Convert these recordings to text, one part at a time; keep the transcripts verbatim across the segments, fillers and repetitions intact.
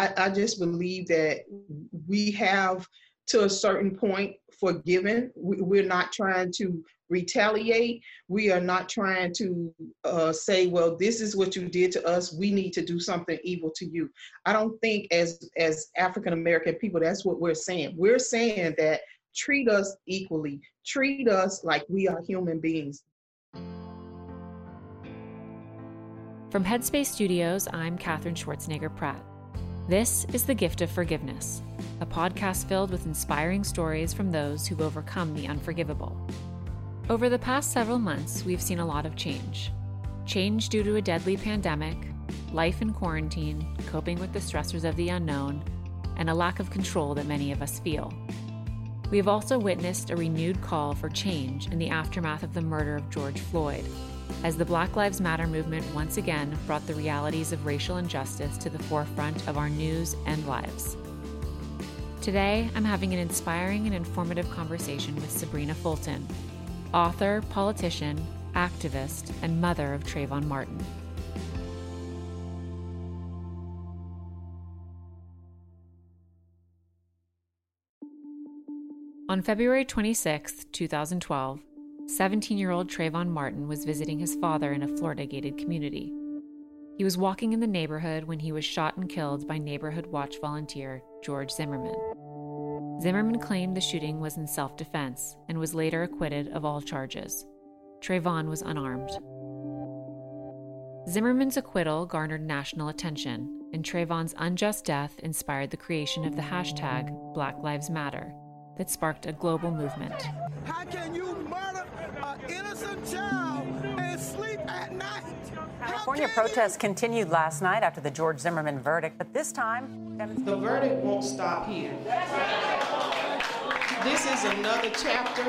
I, I just believe that we have, to a certain point, forgiven. We, we're not trying to retaliate. We are not trying to uh, say, well, this is what you did to us. We need to do something evil to you. I don't think as, as African-American people, that's what we're saying. We're saying that treat us equally. Treat us like we are human beings. From Headspace Studios, I'm Katherine Schwarzenegger-Pratt. This is The Gift of Forgiveness, a podcast filled with inspiring stories from those who've overcome the unforgivable. Over the past several months, we've seen a lot of change. Change due to a deadly pandemic, life in quarantine, coping with the stressors of the unknown, and a lack of control that many of us feel. We have also witnessed a renewed call for change in the aftermath of the murder of George Floyd, as the Black Lives Matter movement once again brought the realities of racial injustice to the forefront of our news and lives. Today, I'm having an inspiring and informative conversation with Sabrina Fulton, author, politician, activist, and mother of Trayvon Martin. On February twenty-sixth, twenty twelve, seventeen-year-old Trayvon Martin was visiting his father in a Florida-gated community. He was walking in the neighborhood when he was shot and killed by Neighborhood Watch volunteer George Zimmerman. Zimmerman claimed the shooting was in self-defense and was later acquitted of all charges. Trayvon was unarmed. Zimmerman's acquittal garnered national attention, and Trayvon's unjust death inspired the creation of the hashtag Black Lives Matter that sparked a global movement. How can you murder an innocent child and sleep at night? California protests continued last night after the George Zimmerman verdict, but this time... The verdict won't stop here. This is another chapter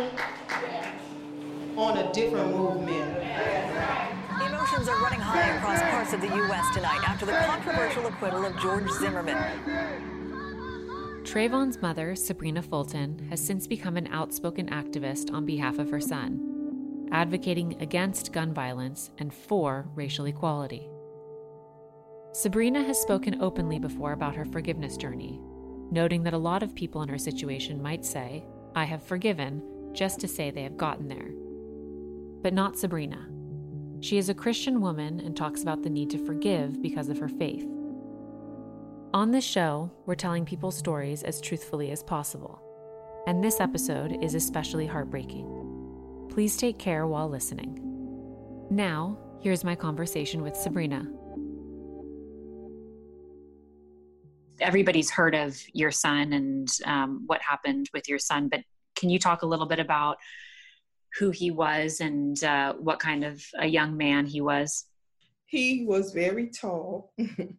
on a different movement. Emotions are running high across parts of the U S tonight after the controversial acquittal of George Zimmerman. Trayvon's mother, Sabrina Fulton, has since become an outspoken activist on behalf of her son, advocating against gun violence and for racial equality. Sabrina has spoken openly before about her forgiveness journey, noting that a lot of people in her situation might say, "I have forgiven," just to say they have gotten there. But not Sabrina. She is a Christian woman and talks about the need to forgive because of her faith. On this show, we're telling people's stories as truthfully as possible. And this episode is especially heartbreaking. Please take care while listening. Now, here's my conversation with Sabrina. Everybody's heard of your son and um, what happened with your son, but can you talk a little bit about who he was and uh, what kind of a young man he was? He was very tall.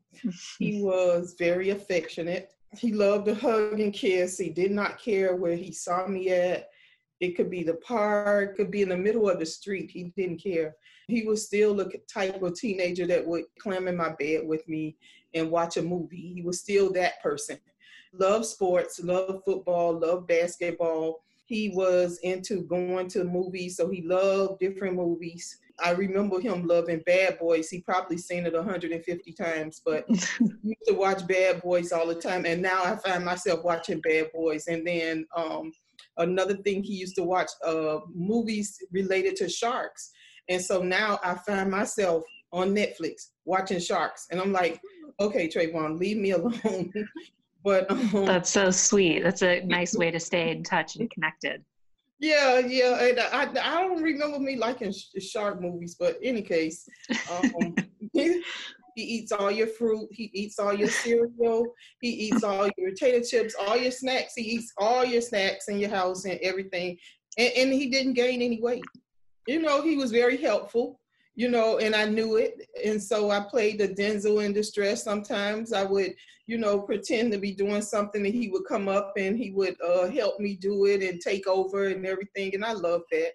He was very affectionate. He loved to hug and kiss. He did not care where he saw me at. It could be the park, could be in the middle of the street. He didn't care. He was still the type of teenager that would climb in my bed with me and watch a movie. He was still that person. Loved sports, loved football, loved basketball. He was into going to movies, so he loved different movies. I remember him loving Bad Boys. He probably seen it one hundred fifty times, but he used to watch Bad Boys all the time. And now I find myself watching Bad Boys. And then um, another thing, he used to watch uh, movies related to sharks. And so now I find myself on Netflix watching sharks. And I'm like, okay, Trayvon, leave me alone. But um, That's so sweet. That's a nice way to stay in touch and connected. Yeah, yeah, and I, I don't remember me liking sh- shark movies, but in any case, um, he, he eats all your fruit, he eats all your cereal, he eats all your potato chips, all your snacks, he eats all your snacks in your house and everything, and, and he didn't gain any weight. You know, he was very helpful, you know, and I knew it, and so I played the Denzel in distress. Sometimes I would, you know, pretend to be doing something, and he would come up and he would uh, help me do it and take over and everything, and I loved that.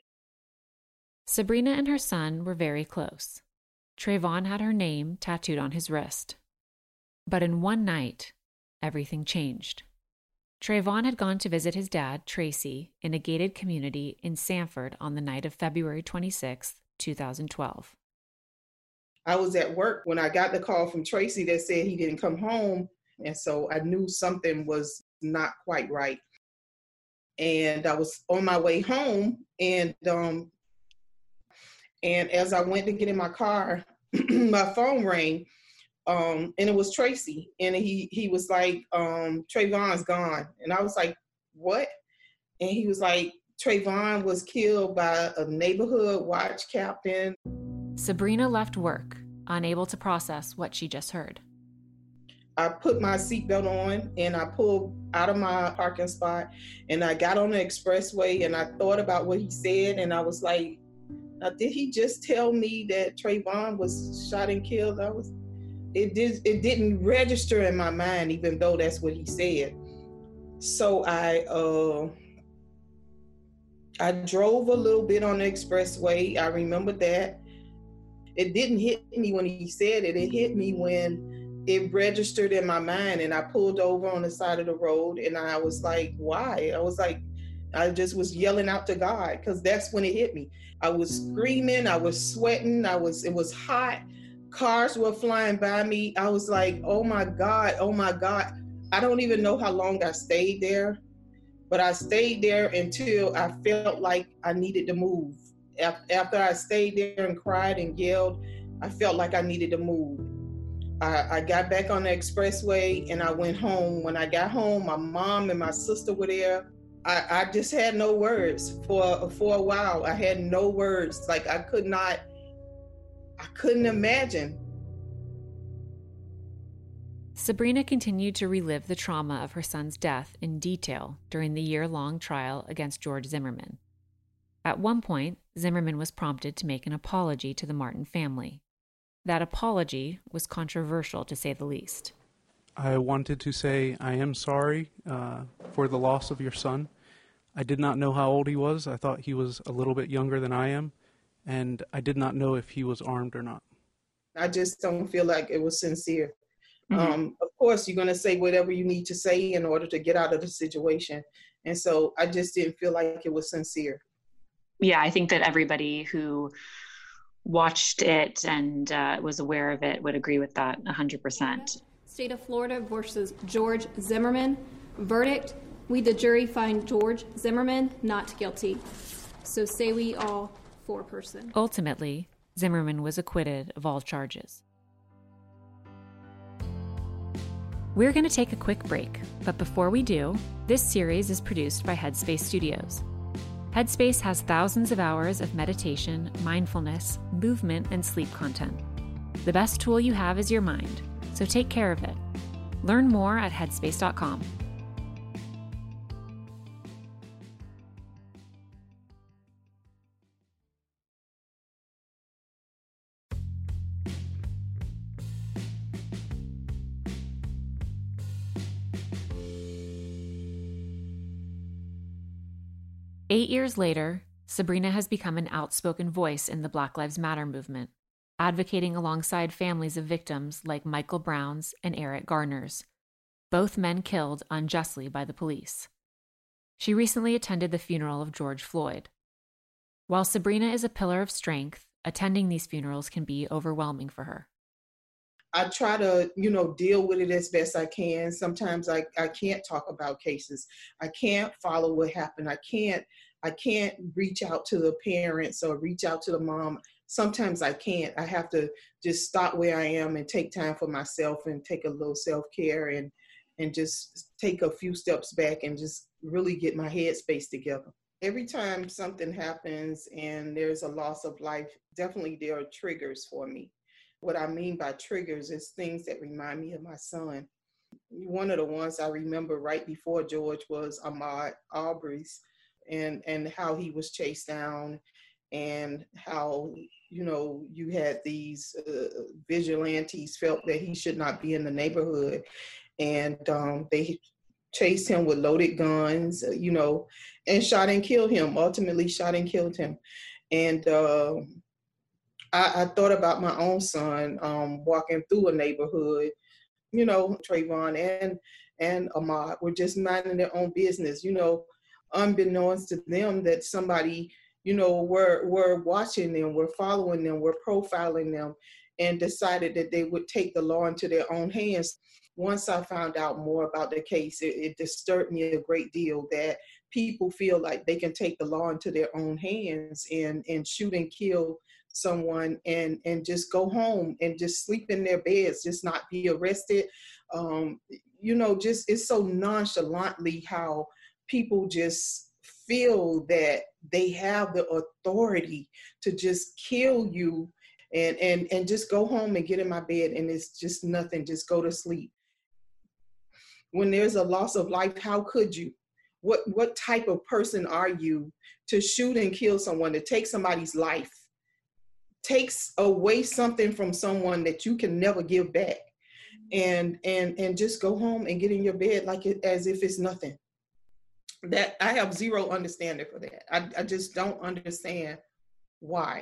Sabrina and her son were very close. Trayvon had her name tattooed on his wrist. But in one night, everything changed. Trayvon had gone to visit his dad, Tracy, in a gated community in Sanford on the night of February twenty-sixth, twenty twelve. I was at work when I got the call from Tracy that said he didn't come home. And so I knew something was not quite right. And I was on my way home, and um, and as I went to get in my car, my phone rang, um, and it was Tracy. And he he was like, um, Trayvon's gone. And I was like, what? And he was like, Trayvon was killed by a neighborhood watch captain. Sabrina left work, unable to process what she just heard. I put my seatbelt on and I pulled out of my parking spot and I got on the expressway and I thought about what he said, and I was like, now, did he just tell me that Trayvon was shot and killed? I was, it did, it didn't register in my mind, even though that's what he said. So I, uh, I drove a little bit on the expressway. I remember that. It didn't hit me when he said it. It hit me when it registered in my mind, and I pulled over on the side of the road, and I was like, why? I was like, I just was yelling out to God, because that's when it hit me. I was screaming, I was sweating, I was, it was hot. Cars were flying by me. I was like, oh my God, oh my God. I don't even know how long I stayed there, but I stayed there until I felt like I needed to move. After I stayed there and cried and yelled, I felt like I needed to move. I, I got back on the expressway and I went home. When I got home, my mom and my sister were there. I, I just had no words for for a while. I had no words. Like I could not, I couldn't imagine. Sabrina continued to relive the trauma of her son's death in detail during the year-long trial against George Zimmerman. At one point, Zimmerman was prompted to make an apology to the Martin family. That apology was controversial, to say the least. I wanted to say I am sorry uh, for the loss of your son. I did not know how old he was. I thought he was a little bit younger than I am, and I did not know if he was armed or not. I just don't feel like it was sincere. Mm-hmm. Um, of course, you're going to say whatever you need to say in order to get out of the situation. And so I just didn't feel like it was sincere. Yeah, I think that everybody who watched it and uh, was aware of it would agree with that one hundred percent. State of Florida versus George Zimmerman. Verdict, we the jury find George Zimmerman not guilty. So say we all four person. Ultimately, Zimmerman was acquitted of all charges. We're going to take a quick break, but before we do, this series is produced by Headspace Studios. Headspace has thousands of hours of meditation, mindfulness, movement, and sleep content. The best tool you have is your mind, so take care of it. Learn more at headspace dot com. Eight years later, Sabrina has become an outspoken voice in the Black Lives Matter movement, advocating alongside families of victims like Michael Brown's and Eric Garner's, both men killed unjustly by the police. She recently attended the funeral of George Floyd. While Sabrina is a pillar of strength, attending these funerals can be overwhelming for her. I try to, you know, deal with it as best I can. Sometimes I, I can't talk about cases. I can't follow what happened. I can't, I can't reach out to the parents or reach out to the mom. Sometimes I can't. I have to just stop where I am and take time for myself and take a little self-care and, and just take a few steps back and just really get my headspace together. Every time something happens and there's a loss of life, definitely there are triggers for me. What I mean by triggers is things that remind me of my son. One of the ones I remember right before George was Ahmaud Arbery's, and, and how he was chased down, and how, you know, you had these uh, vigilantes felt that he should not be in the neighborhood. And um, they chased him with loaded guns, uh, you know, and shot and killed him, ultimately shot and killed him. And uh, I, I thought about my own son um, walking through a neighborhood, you know, Trayvon and, and Ahmaud were just minding their own business, you know, unbeknownst to them that somebody, you know, were, were watching them, were following them, were profiling them, and decided that they would take the law into their own hands. once I found out more about the case, it, it disturbed me a great deal that people feel like they can take the law into their own hands and, and shoot and kill someone and, and just go home and just sleep in their beds, just not be arrested. Um, you know, just it's so nonchalantly how people just feel that they have the authority to just kill you and, and, and just go home and get in my bed and it's just nothing, just go to sleep. When there's a loss of life, how could you? What, what type of person are you to shoot and kill someone, to take somebody's life, takes away something from someone that you can never give back, and, and, and just go home and get in your bed like it, as if it's nothing? That I have zero understanding for that. I, I just don't understand why.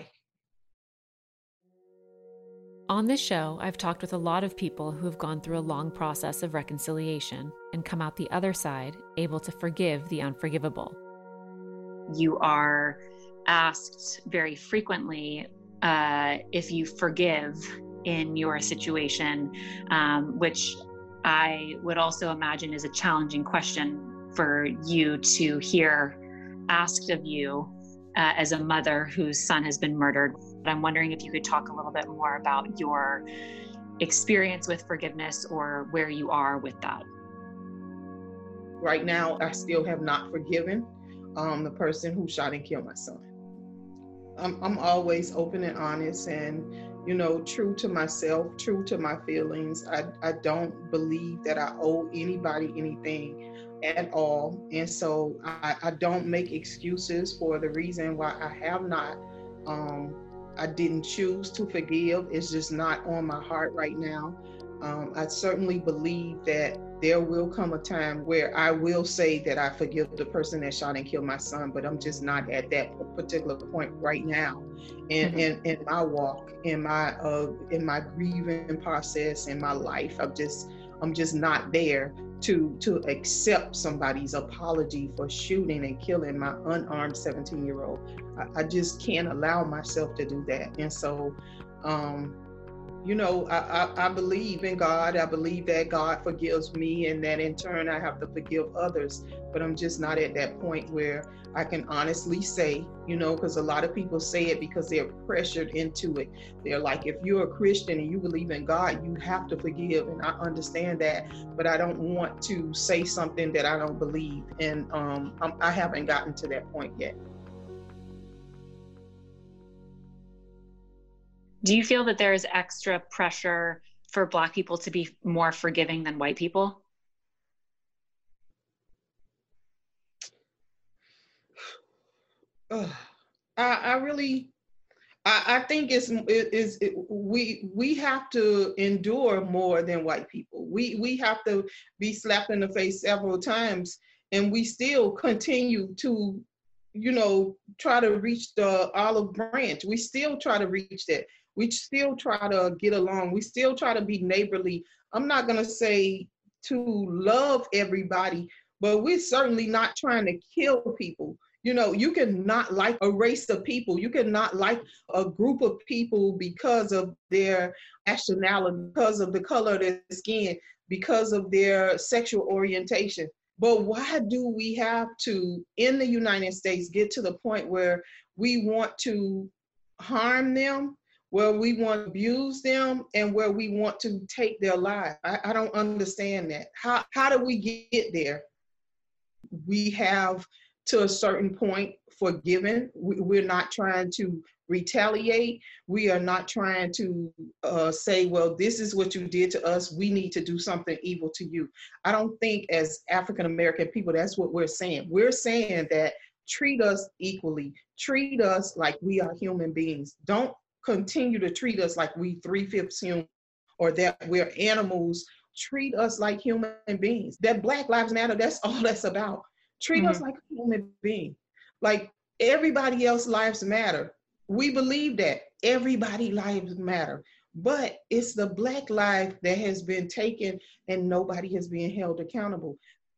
On this show, I've talked with a lot of people who have gone through a long process of reconciliation and come out the other side able to forgive the unforgivable. You are asked very frequently uh, if you forgive in your situation, um, which I would also imagine is a challenging question for you to hear asked of you uh, as a mother whose son has been murdered. But I'm wondering if you could talk a little bit more about your experience with forgiveness or where you are with that. Right now, I still have not forgiven um, the person who shot and killed my son. I'm, I'm always open and honest and, you know, true to myself, true to my feelings. I, I don't believe that I owe anybody anything at all. And so I, I don't make excuses for the reason why I have not. Um, I didn't choose to forgive. It's just not on my heart right now. Um, I certainly believe that there will come a time where I will say that I forgive the person that shot and killed my son, but I'm just not at that particular point right now. In, mm-hmm. in, in my walk, in my uh, in my grieving process, in my life, I'm just I'm just not there to to accept somebody's apology for shooting and killing my unarmed seventeen-year-old. I, I just can't allow myself to do that. And so, um, you know, I, I, I believe in God. I believe that God forgives me and that in turn I have to forgive others. But I'm just not at that point where I can honestly say, you know, because a lot of people say it because they're pressured into it. They're like, if you're a Christian and you believe in God, you have to forgive. And I understand that, but I don't want to say something that I don't believe. And um, I'm, I haven't gotten to that point yet. Do you feel that there is extra pressure for Black people to be more forgiving than white people? Uh, I, I really, I, I think it's it, is it, we we have to endure more than white people. We we have to be slapped in the face several times, and we still continue to, you know, try to reach the olive branch. We still try to reach that. We still try to get along. We still try to be neighborly. I'm not gonna say to love everybody, but we're certainly not trying to kill people. You know, you can not like a race of people. You can not like a group of people because of their nationality, because of the color of their skin, because of their sexual orientation. But why do we have to, in the United States, get to the point where we want to harm them, where we want to abuse them, and where we want to take their lives? I, I don't understand that. How, how do we get there? We have, to a certain point, forgiven. We, we're not trying to retaliate. We are not trying to uh, say, well, this is what you did to us. We need to do something evil to you. I don't think as African-American people, that's what we're saying. We're saying that treat us equally. Treat us like we are human beings. Don't continue to treat us like we three-fifths human or that we're animals. Treat us like human beings. That Black Lives Matter, that's all that's about. Treat mm-hmm. us like a human being. Like everybody else's lives matter. We believe that everybody's lives matter, but it's the Black life that has been taken and nobody has been held accountable.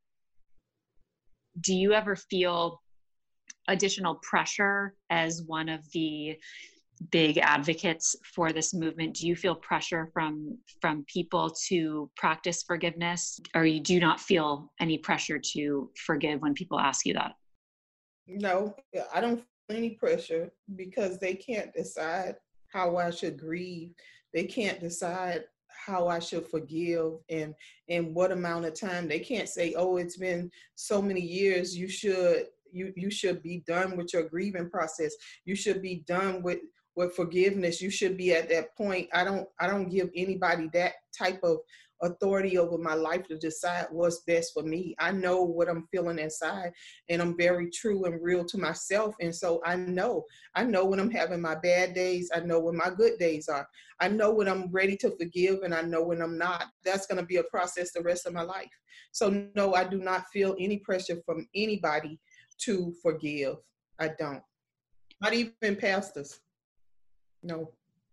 Do you ever feel additional pressure as one of the big advocates for this movement. Do you feel pressure from from people to practice forgiveness, or you do not feel any pressure to forgive when people ask you that? No, I don't feel any pressure because they can't decide how I should grieve. They can't decide how I should forgive and and what amount of time. They can't say, oh, it's been so many years, you should you you should be done with your grieving process. You should be done with with forgiveness. You should be at that point. I don't I don't give anybody that type of authority over my life to decide what's best for me. I know what I'm feeling inside, and I'm very true and real to myself. And so I know, I know when I'm having my bad days. I know when my good days are. I know when I'm ready to forgive, and I know when I'm not. That's going to be a process the rest of my life. So no, I do not feel any pressure from anybody to forgive. I don't. Not even pastors. No.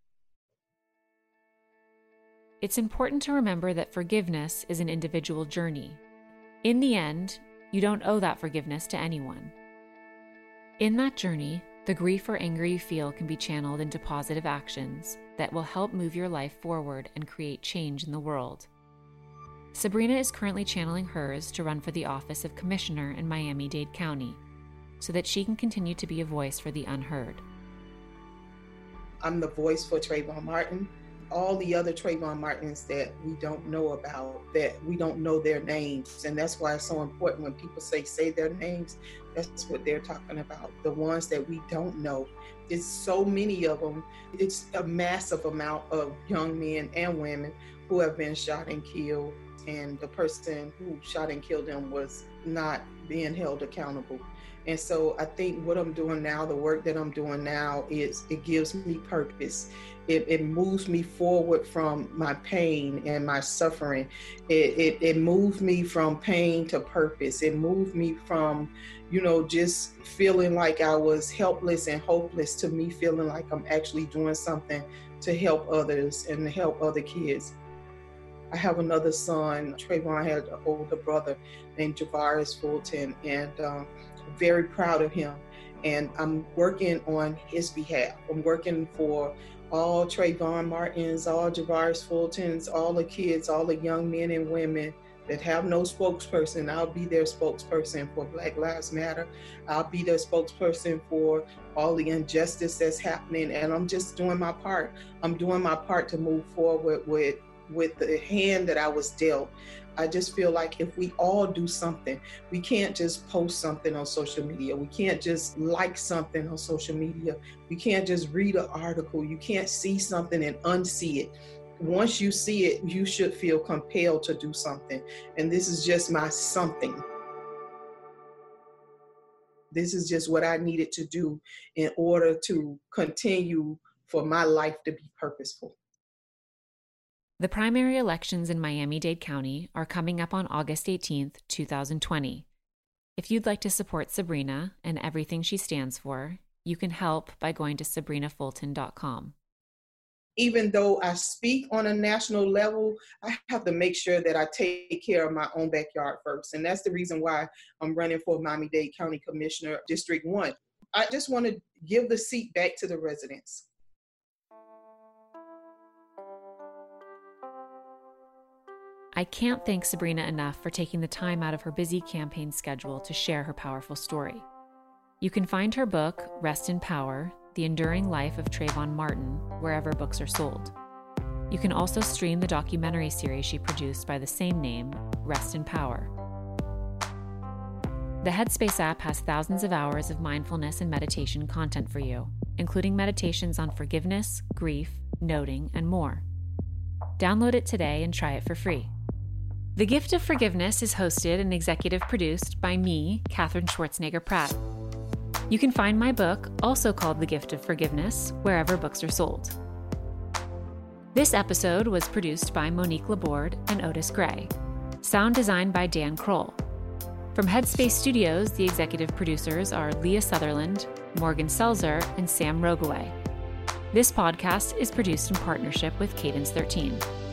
It's important to remember that forgiveness is an individual journey. In the end, you don't owe that forgiveness to anyone. In that journey, the grief or anger you feel can be channeled into positive actions that will help move your life forward and create change in the world. Sabrina is currently channeling hers to run for the office of Commissioner in Miami-Dade County so that she can continue to be a voice for the unheard. I'm the voice for Trayvon Martin. All the other Trayvon Martins that we don't know about, that we don't know their names. And that's why it's so important when people say, say their names, that's what they're talking about. The ones that we don't know. It's so many of them. It's a massive amount of young men and women who have been shot and killed. And the person who shot and killed them was not being held accountable. And so I think what I'm doing now, the work that I'm doing now, is it gives me purpose. It, it moves me forward from my pain and my suffering. It, it, it moved me from pain to purpose. It moved me from, you know, just feeling like I was helpless and hopeless to me feeling like I'm actually doing something to help others and to help other kids. I have another son. Trayvon had an older brother named Javaris Fulton, and um, I'm very proud of him. And I'm working on his behalf. I'm working for all Trayvon Martins, all Javaris Fultons, all the kids, all the young men and women that have no spokesperson. I'll be their spokesperson for Black Lives Matter. I'll be their spokesperson for all the injustice that's happening. And I'm just doing my part. I'm doing my part to move forward with with the hand that I was dealt. I just feel like if we all do something, we can't just post something on social media. We can't just like something on social media. We can't just read an article. You can't see something and unsee it. Once you see it, you should feel compelled to do something. And this is just my something. This is just what I needed to do in order to continue for my life to be purposeful. The primary elections in Miami-Dade County are coming up on August eighteenth, twenty twenty. If you'd like to support Sabrina and everything she stands for, you can help by going to sabrina fulton dot com. Even though I speak on a national level, I have to make sure that I take care of my own backyard first. And that's the reason why I'm running for Miami-Dade County Commissioner, District one. I just want to give the seat back to the residents. I can't thank Sabrina enough for taking the time out of her busy campaign schedule to share her powerful story. You can find her book, Rest in Power, The Enduring Life of Trayvon Martin, wherever books are sold. You can also stream the documentary series she produced by the same name, Rest in Power. The Headspace app has thousands of hours of mindfulness and meditation content for you, including meditations on forgiveness, grief, noting, and more. Download it today and try it for free. The Gift of Forgiveness is hosted and executive produced by me, Katherine Schwarzenegger Pratt. You can find my book, also called The Gift of Forgiveness, wherever books are sold. This episode was produced by Monique Laborde and Otis Gray. Sound designed by Dan Kroll. From Headspace Studios, the executive producers are Leah Sutherland, Morgan Selzer, and Sam Rogaway. This podcast is produced in partnership with Cadence thirteen.